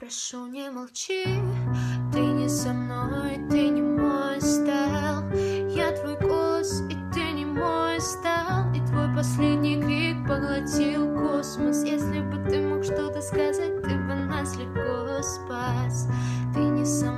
Прошу, не молчи, ты не со мной, ты не мой стайл. Я твой голос, и ты не мой стайл. И твой последний крик поглотил космос. Если бы ты мог что-то сказать, ты бы нас легко спас. Ты не со